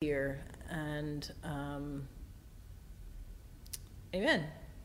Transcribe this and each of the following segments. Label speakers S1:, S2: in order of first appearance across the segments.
S1: here. And amen.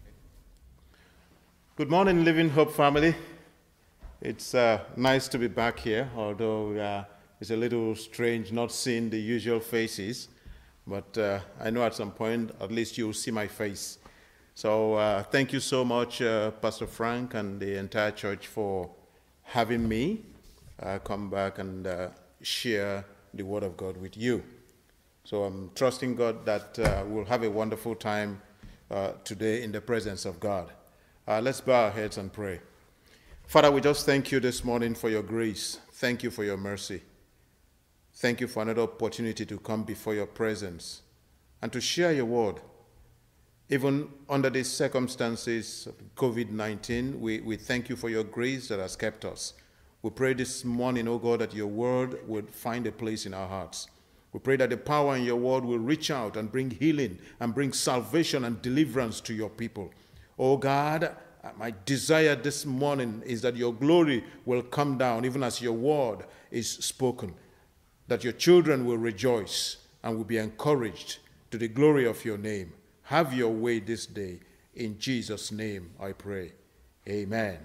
S2: Good morning, Living Hope family. It's nice to be back here, although it's a little strange not seeing the usual faces. But I know at some point, at least you'll see my face. So thank you so much, Pastor Frank and the entire church, for having me come back and share the Word of God with you. So I'm trusting God that we'll have a wonderful time today in the presence of God. Let's bow our heads and pray. Father, we just thank you this morning for your grace. Thank you for your mercy. Thank you for another opportunity to come before your presence and to share your word. Even under these circumstances of COVID-19, we thank you for your grace that has kept us. We pray this morning, oh God, that your word would find a place in our hearts. We pray that the power in your word will reach out and bring healing and bring salvation and deliverance to your people. Oh God, my desire this morning is that your glory will come down even as your word is spoken, that your children will rejoice and will be encouraged to the glory of your name. Have your way this day. In Jesus' name I pray. Amen.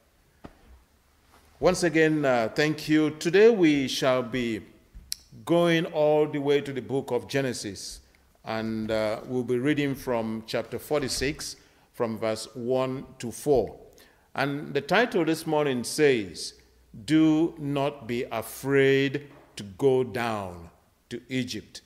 S2: Once again, thank you. Today we shall be going all the way to the book of Genesis, and we'll be reading from chapter 46, from verse 1 to 4. And the title this morning says, "Do not be afraid to go down to Egypt."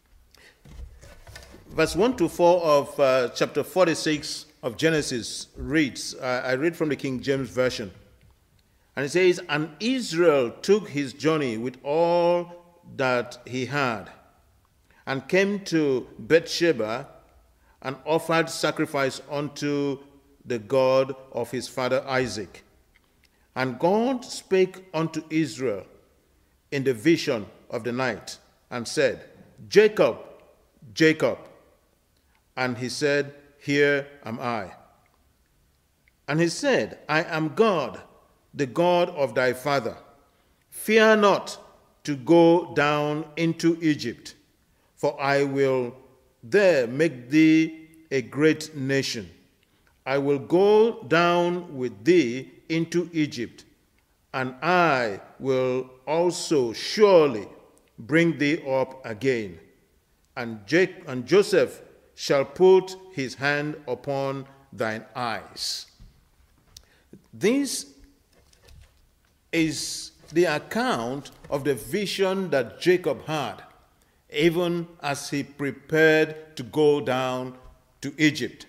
S2: Verse 1 to 4 of chapter 46 of Genesis reads, I read from the King James Version, and it says, "And Israel took his journey with all that he had, and came to Beersheba, and offered sacrifice unto the God of his father Isaac. And God spake unto Israel in the vision of the night, and said, Jacob, Jacob. And he said, Here am I. And he said, I am God, the God of thy father. Fear not to go down into Egypt, for I will there make thee a great nation. I will go down with thee into Egypt, and I will also surely bring thee up again. And Joseph shall put his hand upon thine eyes." This is the account of the vision that Jacob had, even as he prepared to go down to Egypt.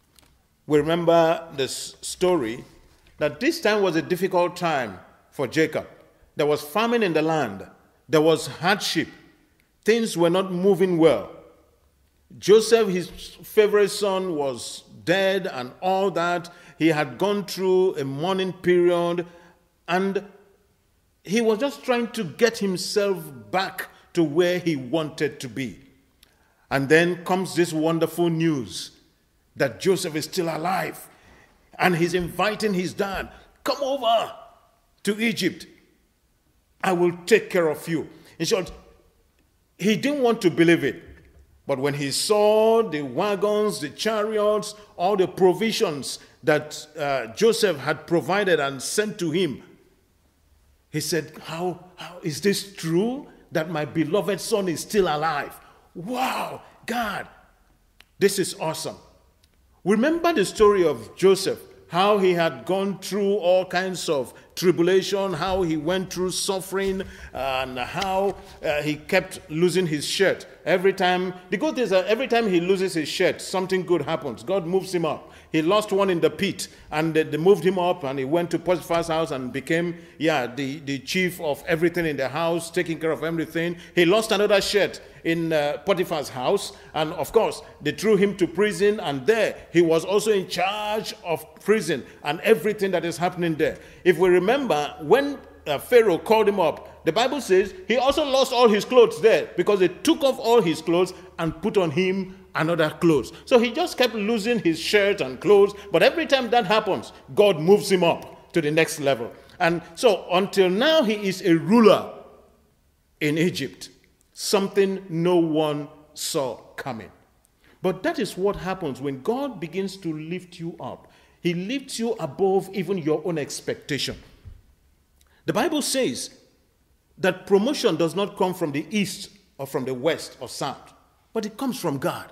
S2: We remember this story that this time was a difficult time for Jacob. There was famine in the land. There was hardship. Things were not moving well. Joseph, his favorite son, was dead and all that. He had gone through a mourning period, and he was just trying to get himself back to where he wanted to be. And then comes this wonderful news that Joseph is still alive, and he's inviting his dad, "Come over to Egypt. I will take care of you." In short, he didn't want to believe it. But when he saw the wagons, the chariots, all the provisions that Joseph had provided and sent to him, he said, how is this true that my beloved son is still alive? Wow, God, this is awesome. Remember the story of Joseph, how he had gone through all kinds of tribulation, how he went through suffering, and how he kept losing his shirt. Every time, the good thing is that every time he loses his shirt, something good happens. God moves him up. He lost one in the pit, and they moved him up, and he went to Potiphar's house and became, the chief of everything in the house, taking care of everything. He lost another shirt in Potiphar's house, and of course, they threw him to prison, and there he was also in charge of prison and everything that is happening there. If we remember, when Pharaoh called him up, the Bible says he also lost all his clothes there, because they took off all his clothes and put on him another clothes. So he just kept losing his shirt and clothes, but every time that happens, God moves him up to the next level. And so until now, he is a ruler in Egypt. something no one saw coming. But that is what happens when God begins to lift you up. He lifts you above even your own expectation. The Bible says that promotion does not come from the east or from the west or south, but it comes from God.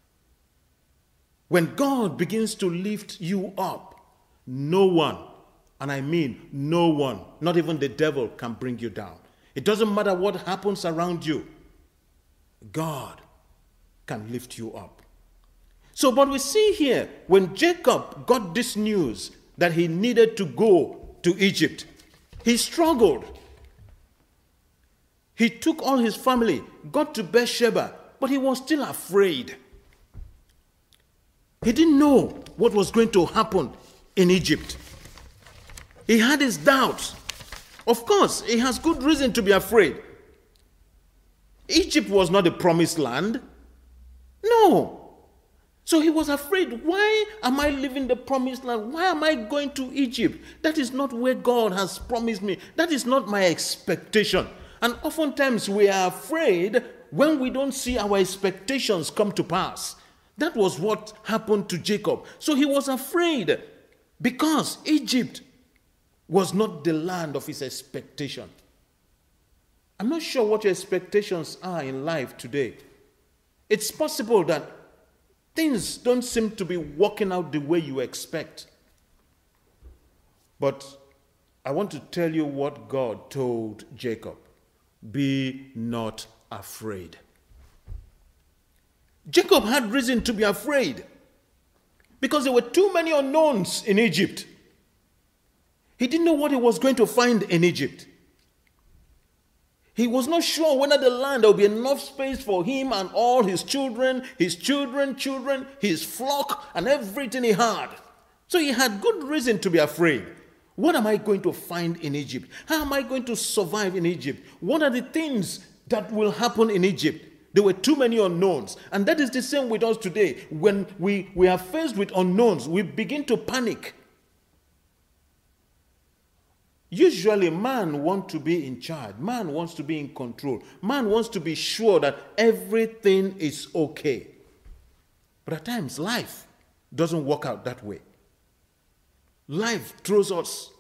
S2: When God begins to lift you up, no one, and I mean no one, not even the devil, can bring you down. It doesn't matter what happens around you. God can lift you up. So, but we see here, when Jacob got this news that he needed to go to Egypt, he struggled. He took all his family, got to Beersheba, but he was still afraid. He didn't know what was going to happen in Egypt. He had his doubts. Of course, he has good reason to be afraid. Egypt was not the promised land. No. So he was afraid. Why am I leaving the promised land? Why am I going to Egypt? That is not where God has promised me. That is not my expectation. And oftentimes we are afraid when we don't see our expectations come to pass. That was what happened to Jacob. So he was afraid because Egypt was not the land of his expectation. I'm not sure what your expectations are in life today. It's possible that things don't seem to be working out the way you expect. But I want to tell you what God told Jacob. Be not afraid. Jacob had reason to be afraid because there were too many unknowns in Egypt. He didn't know what he was going to find in Egypt. He was not sure whether the land there would be enough space for him and all his children, his flock, and everything he had. So he had good reason to be afraid. What am I going to find in Egypt? How am I going to survive in Egypt? What are the things that will happen in Egypt? There were too many unknowns. And that is the same with us today. When we are faced with unknowns, we begin to panic. Usually, man wants to be in charge. Man wants to be in control. Man wants to be sure that everything is okay. But at times, life doesn't work out that way. Life throws us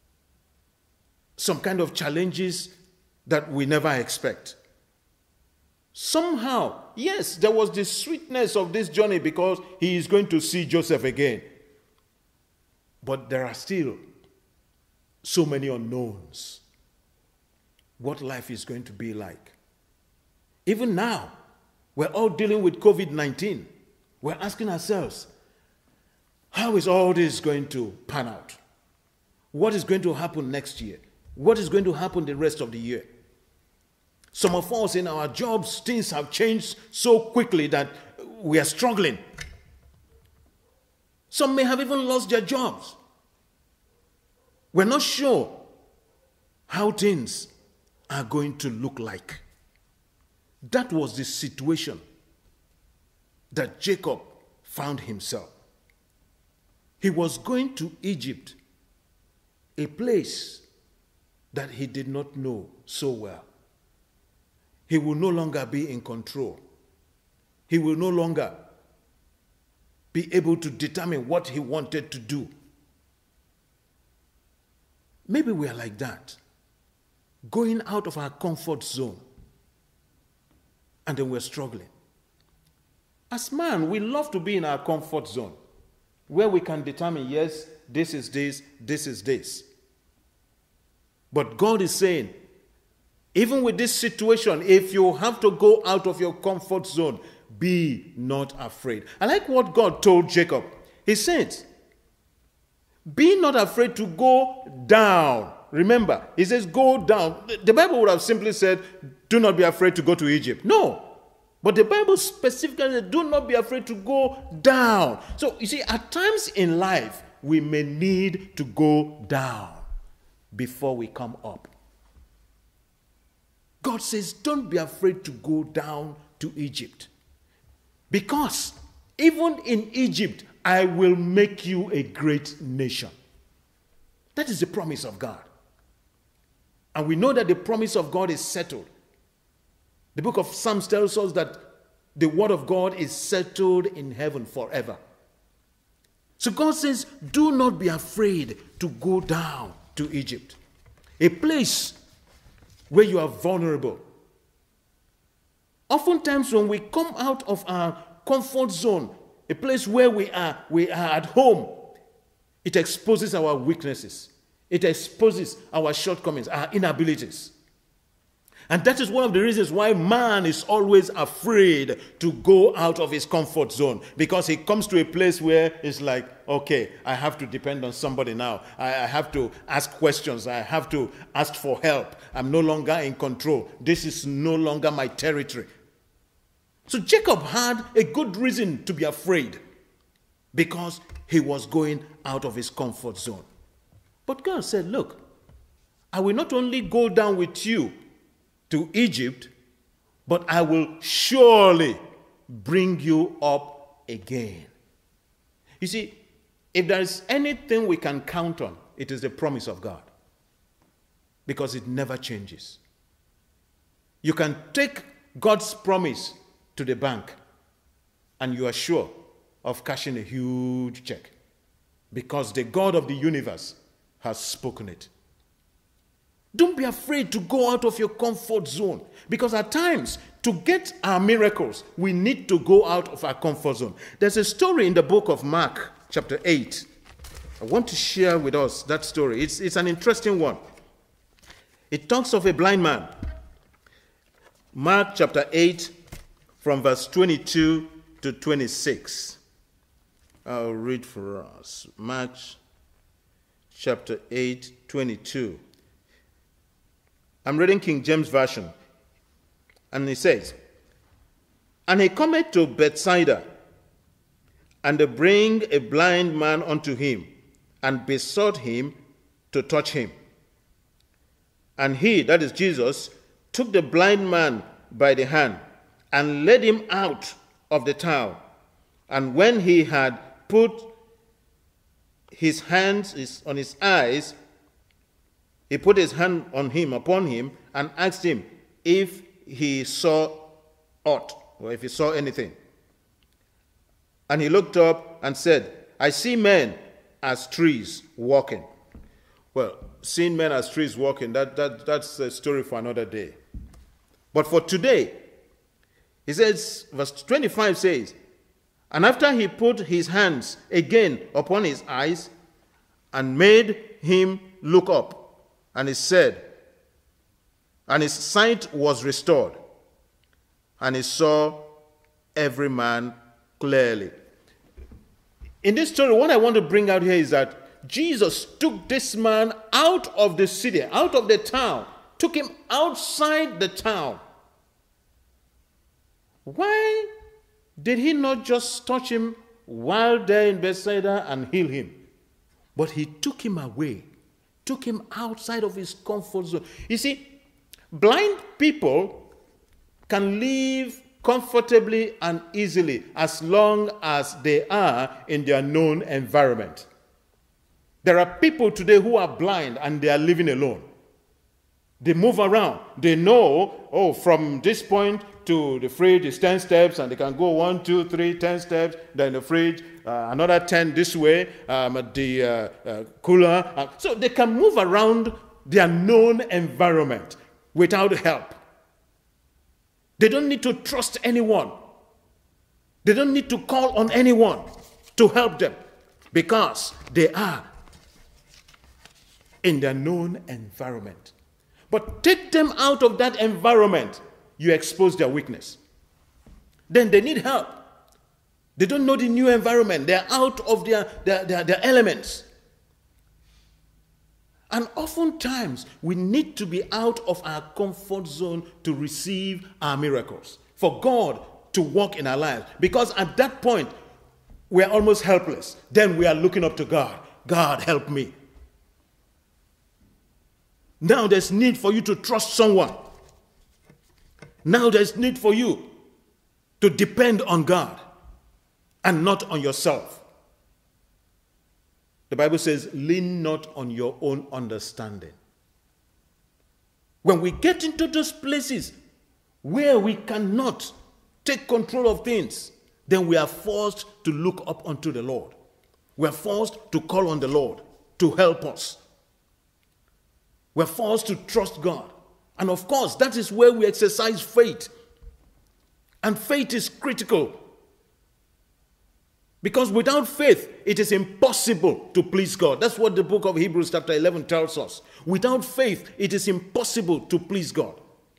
S2: some kind of challenges that we never expect. Somehow, yes, there was the sweetness of this journey because he is going to see Joseph again. But there are still so many unknowns. What life is going to be like. Even now, we're all dealing with COVID-19. We're asking ourselves, how is all this going to pan out? What is going to happen next year? What is going to happen the rest of the year? Some of us in our jobs, things have changed so quickly that we are struggling. Some may have even lost their jobs. We're not sure how things are going to look like. That was the situation that Jacob found himself. He was going to Egypt, a place that he did not know so well. He will no longer be in control. He will no longer be able to determine what he wanted to do. Maybe we are like that, going out of our comfort zone, and then we're struggling. As man, we love to be in our comfort zone, where we can determine, yes, this is this, this is this. But God is saying, even with this situation, if you have to go out of your comfort zone, be not afraid. I like what God told Jacob. He said, be not afraid to go down. Remember, he says go down. The Bible would have simply said, do not be afraid to go to Egypt. No. But the Bible specifically says, do not be afraid to go down. So, you see, at times in life, we may need to go down before we come up. God says, don't be afraid to go down to Egypt. Because even in Egypt, I will make you a great nation. That is the promise of God. And we know that the promise of God is settled. The book of Psalms tells us that the word of God is settled in heaven forever. So God says, do not be afraid to go down to Egypt, a place where you are vulnerable. Oftentimes when we come out of our comfort zone, a place where we are at home, it exposes our weaknesses. It exposes our shortcomings, our inabilities. And that is one of the reasons why man is always afraid to go out of his comfort zone, because he comes to a place where it's like, okay, I have to depend on somebody now. I have to ask questions. I have to ask for help. I'm no longer in control. This is no longer my territory. So Jacob had a good reason to be afraid, because he was going out of his comfort zone. But God said, look, I will not only go down with you to Egypt, but I will surely bring you up again. You see, if there is anything we can count on, it is the promise of God, because it never changes. You can take God's promise to the bank and you are sure of cashing a huge check, because the God of the universe has spoken it. Don't be afraid to go out of your comfort zone, because at times, to get our miracles, we need to go out of our comfort zone. There's a story in the book of Mark, chapter 8. I want to share with us that story. It's an interesting one. It talks of a blind man. Mark chapter 8, from verse 22 to 26. I'll read for us. Mark chapter 8, 22. I'm reading King James Version. And it says, And he cometh to Bethsaida, and they bring a blind man unto him, and besought him to touch him. And he, that is Jesus, took the blind man by the hand, and led him out of the town. And when he had put his hands on his eyes, he put his hand upon him, and asked him if he saw aught, or if he saw anything. And he looked up and said, I see men as trees walking. Well, seeing men as trees walking, that's a story for another day. But for today, he says, verse 25 says, And after he put his hands again upon his eyes, and made him look up, and he said, and his sight was restored, and he saw every man clearly. In this story, what I want to bring out here is that Jesus took this man out of the city, out of the town, took him outside the town. Why did he not just touch him while there in Bethsaida and heal him? But he took him away, took him outside of his comfort zone. You see, blind people can live comfortably and easily as long as they are in their known environment. There are people today who are blind and they are living alone. They move around. They know, from this point to the fridge is 10 steps, and they can go 1, 2, 3, 10 steps, then the fridge, another 10 this way, the cooler. So they can move around their known environment without help. They don't need to trust anyone. They don't need to call on anyone to help them, because they are in their known environment. But take them out of that environment, you expose their weakness. Then they need help. They don't know the new environment. They're out of their elements. And oftentimes, we need to be out of our comfort zone to receive our miracles, for God to work in our lives. Because at that point, we're almost helpless. Then we are looking up to God. God, help me. Now there's need for you to trust someone. Now there's need for you to depend on God and not on yourself. The Bible says, lean not on your own understanding. When we get into those places where we cannot take control of things, then we are forced to look up unto the Lord. We are forced to call on the Lord to help us. We're forced to trust God. And of course, that is where we exercise faith. And faith is critical. Because without faith, it is impossible to please God. That's what the book of Hebrews chapter 11 tells us. Without faith, it is impossible to please God.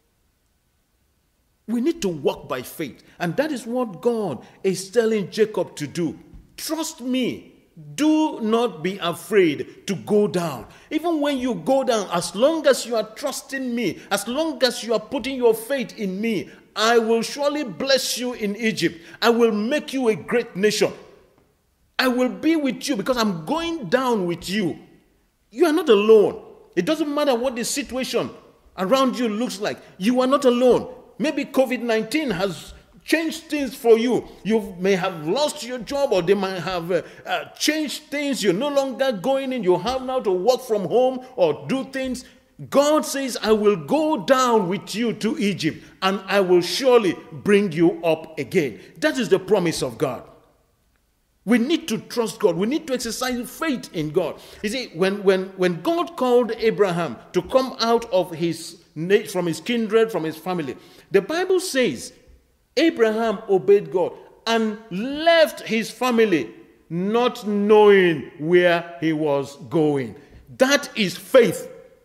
S2: We need to walk by faith. And that is what God is telling Jacob to do. Trust me. Do not be afraid to go down. Even when you go down, as long as you are trusting me, as long as you are putting your faith in me, I will surely bless you in Egypt. I will make you a great nation. I will be with you because I'm going down with you. You are not alone. It doesn't matter what the situation around you looks like. You are not alone. Maybe COVID-19 has changed things for you. You may have lost your job, or they might have changed things. You're no longer going in. You have now to work from home or do things. God says, I will go down with you to Egypt, and I will surely bring you up again. That is the promise of God. We need to trust God. We need to exercise faith in God. You see, when God called Abraham to come out of from his kindred, from his family, the Bible says Abraham obeyed God and left his family not knowing where he was going. That is faith.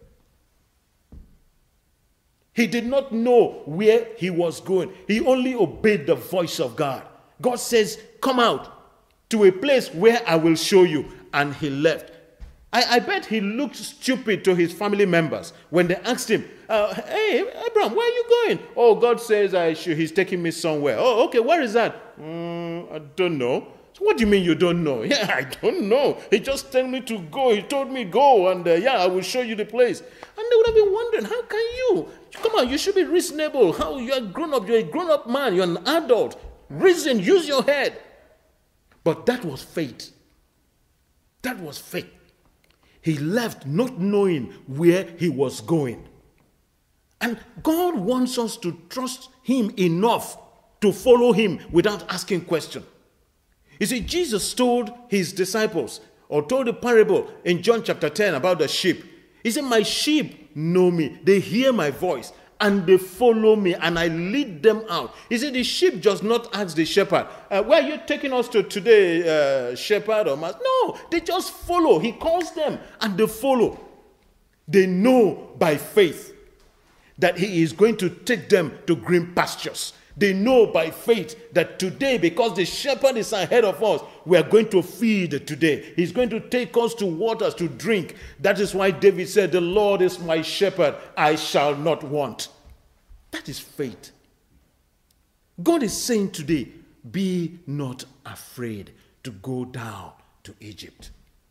S2: He did not know where he was going. He only obeyed the voice of God. God says, come out to a place where I will show you. And he left. I bet he looked stupid to his family members when they asked him, hey, Abraham, where are you going? Oh, God says he's taking me somewhere. Oh, okay, where is that? I don't know. So what do you mean you don't know? Yeah, I don't know. He just told me to go. He told me go, and I will show you the place. And they would have been wondering, how can you? Come on, you should be reasonable. How you're grown up? You're a grown-up man. You're an adult. Reason, use your head. But that was faith. That was faith. He left not knowing where he was going. And God wants us to trust him enough to follow him without asking questions. You see, Jesus told his disciples, or told a parable in John chapter 10 about the sheep. He said, my sheep know me. They hear my voice and they follow me, and I lead them out. He said, the sheep does not ask the shepherd, where are you taking us to today, shepherd or master? No, they just follow. He calls them and they follow. They know by faith that he is going to take them to green pastures. They know by faith that today, because the shepherd is ahead of us, we are going to feed today. He's going to take us to waters to drink. That is why David said, the Lord is my shepherd, I shall not want. That is faith. God is saying today, be not afraid to go down to Egypt.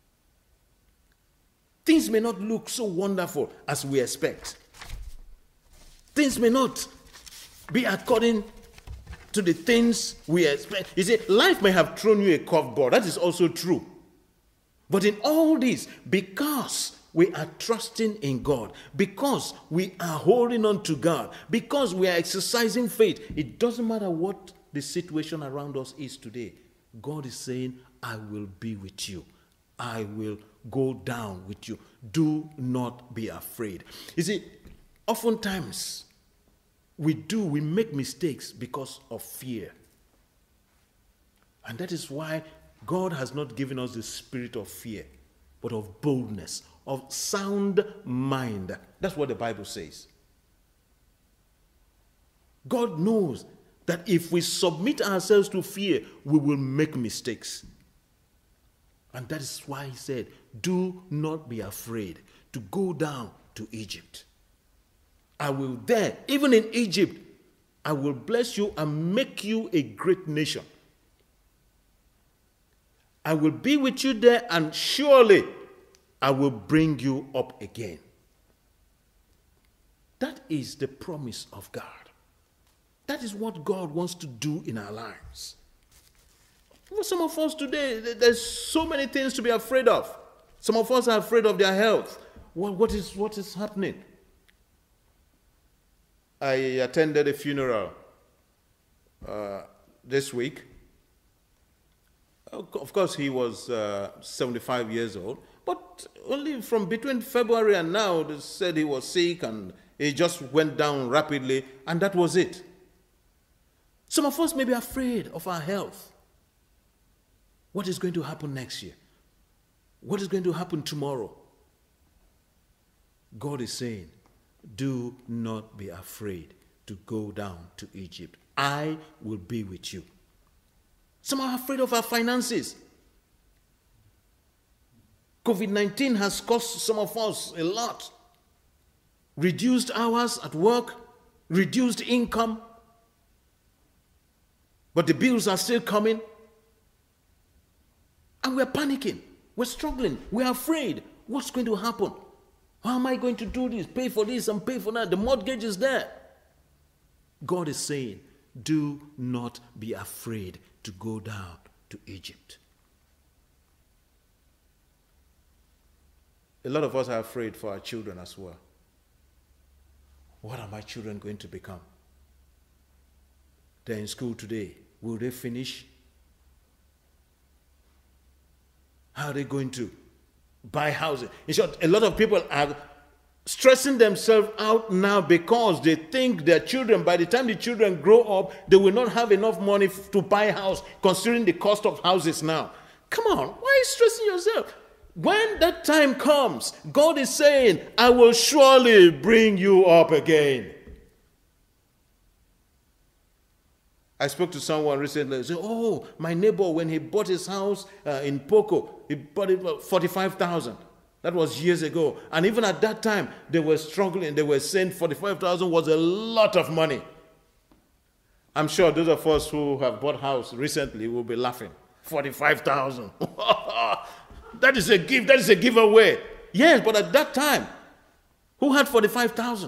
S2: Things may not look so wonderful as we expect. Things may not be according to the things we expect. You see, life may have thrown you a curveball. That is also true. But in all this, because we are trusting in God, because we are holding on to God, because we are exercising faith, it doesn't matter what the situation around us is today. God is saying, I will be with you. I will go down with you. Do not be afraid. You see, oftentimes, we make mistakes because of fear. And that is why God has not given us the spirit of fear, but of boldness, of sound mind. That's what the Bible says. God knows that if we submit ourselves to fear, we will make mistakes. And that is why he said, do not be afraid to go down to Egypt. I will there, even in Egypt, I will bless you and make you a great nation. I will be with you there, and surely I will bring you up again. That is the promise of God. That is what God wants to do in our lives. For some of us today, there's so many things to be afraid of. Some of us are afraid of their health. What is happening? I attended a funeral this week. Of course, he was 75 years old, but only from between February and now, they said he was sick and he just went down rapidly, and that was it. Some of us may be afraid of our health. What is going to happen next year? What is going to happen tomorrow? God is saying, do not be afraid to go down to Egypt. I will be with you. Some are afraid of our finances. COVID-19 has cost some of us a lot. Reduced hours at work, reduced income. But the bills are still coming. And we're panicking. We're struggling. We're afraid. What's going to happen? How am I going to do this? Pay for this and pay for that. The mortgage is there. God is saying, do not be afraid to go down to Egypt. A lot of us are afraid for our children as well. What are my children going to become? They're in school today. Will they finish? How are they going to buy houses? In short, a lot of people are stressing themselves out now because they think their children, by the time the children grow up, they will not have enough money to buy a house, considering the cost of houses now. Come on, why are you stressing yourself? When that time comes, God is saying, I will surely bring you up again. I spoke to someone recently. He said, oh, my neighbor, when he bought his house in Poco, he bought it for 45,000. That was years ago. And even at that time, they were struggling. They were saying 45,000 was a lot of money. I'm sure those of us who have bought house recently will be laughing. 45,000. That is a gift. That is a giveaway. Yes, but at that time, who had 45,000?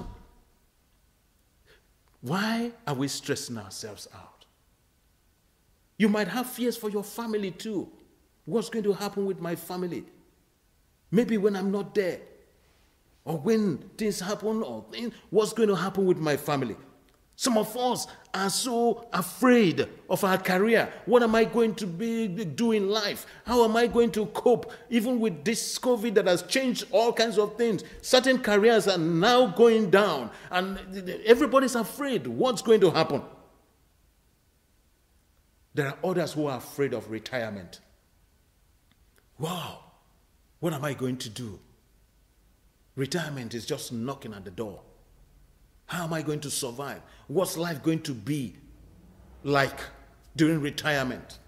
S2: Why are we stressing ourselves out? You might have fears for your family too. What's going to happen with my family? Maybe when I'm not there, or when things happen, what's going to happen with my family? Some of us are so afraid of our career. What am I going to do in life? How am I going to cope? Even with this COVID that has changed all kinds of things. Certain careers are now going down, and everybody's afraid what's going to happen. There are others who are afraid of retirement. Wow, what am I going to do? Retirement is just knocking at the door. How am I going to survive? What's life going to be like during retirement?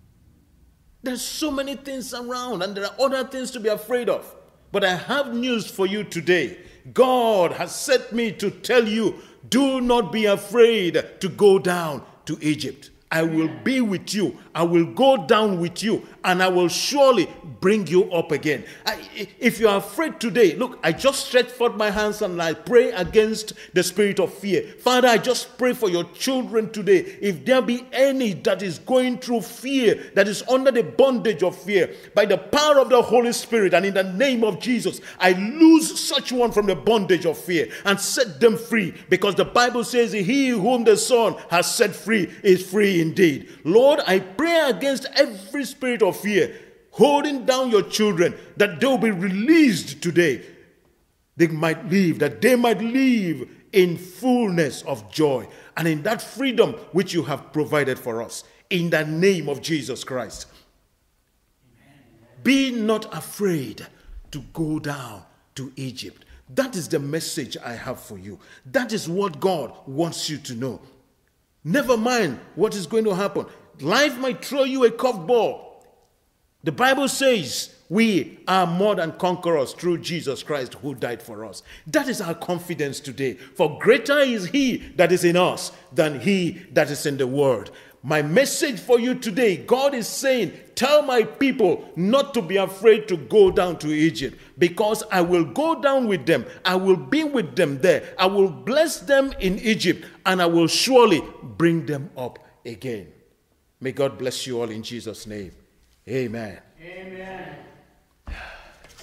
S2: There's so many things around, and there are other things to be afraid of. But I have news for you today. God has sent me to tell you, do not be afraid to go down to Egypt. I will be with you. I will go down with you, and I will surely bring you up again. If you are afraid today, look, I just stretch forth my hands and I pray against the spirit of fear. Father, I just pray for your children today. If there be any that is going through fear, that is under the bondage of fear, by the power of the Holy Spirit and in the name of Jesus, I loose such one from the bondage of fear and set them free, because the Bible says, he whom the Son has set free is free indeed. Lord, I pray against every spirit of fear holding down your children, that they will be released today. They might live in fullness of joy and in that freedom which you have provided for us, in the name of Jesus Christ. Amen. Be not afraid to go down to Egypt. That is the message I have for you. That is what God wants you to know. Never mind what is going to happen. Life might throw you a curveball. The Bible says we are more than conquerors through Jesus Christ who died for us. That is our confidence today. For greater is he that is in us than he that is in the world. My message for you today, God is saying, tell my people not to be afraid to go down to Egypt, because I will go down with them. I will be with them there. I will bless them in Egypt, and I will surely bring them up again. May God bless you all in Jesus' name. Amen.
S3: Amen.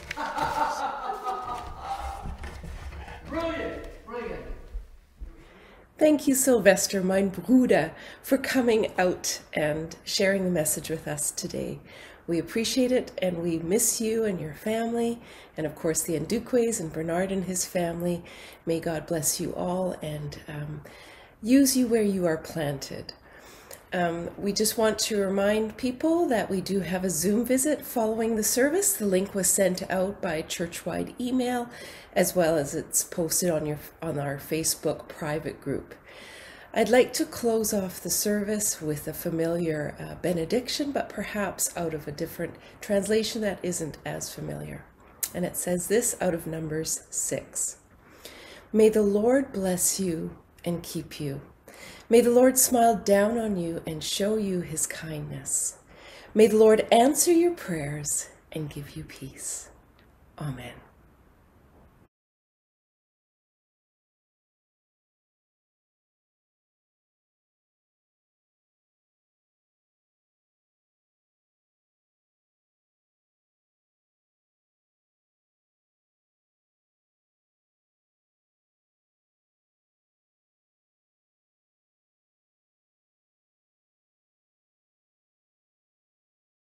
S3: Brilliant. Brilliant. Thank you, Sylvester, mein Bruder, for coming out and sharing the message with us today. We appreciate it, and we miss you and your family, and of course the Ndukwes and Bernard and his family. May God bless you all and use you where you are planted. We just want to remind people that we do have a Zoom visit following the service. The link was sent out by church-wide email, as well as it's posted on our Facebook private group. I'd like to close off the service with a familiar benediction, but perhaps out of a different translation that isn't as familiar. And it says this out of Numbers 6. May the Lord bless you and keep you. May the Lord smile down on you and show you his kindness. May the Lord answer your prayers and give you peace. Amen.